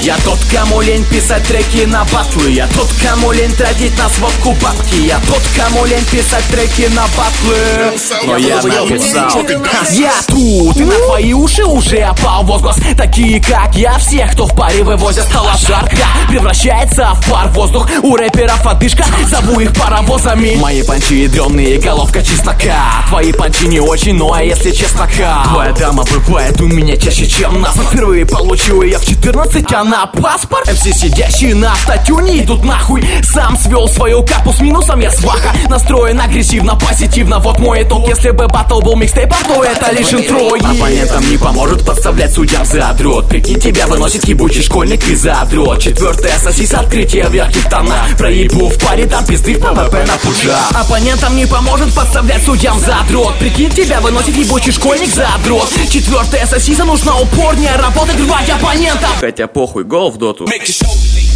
Я тот, кому лень писать треки на батлы. Я тот, кому лень тратить на сводку бабки. Я тот, кому лень писать треки на батлы. Но я написал. Я тут, и на твои уши уже опал возглас. Такие, как я, всех, кто в паре вывозят, стала жарко. Превращается в пар воздух. У рэперов одышка, зову их паровозами. Мои панчи ядреные, головка чеснока. Твои панчи не очень, но если честно, твоя дама бывает у меня чаще, чем нас. Впервые получил ее в 14, а на паспорт МС, сидящие на автотюне, идут нахуй. Сам свел свою капу с минусом, я сваха. Настроен агрессивно, позитивно. Вот мой итог, если бы батл был микстейпом, то это лишь интро. Оппонентам не поможет подставлять судьям задрот. Прикинь, тебя выносит ебучий школьник и задрот. 4-я сосис, открытие в ярких тонах. Проебу в паре, там пизды в ПВП на пуджах. Оппонентам не поможет подставлять судьям задрот. Прикинь, тебя выносит ебучий школьник задрот. 4-я сосиса, нужна упорнее работать, рвать оппонентов. Хотя похуй, гол в доту.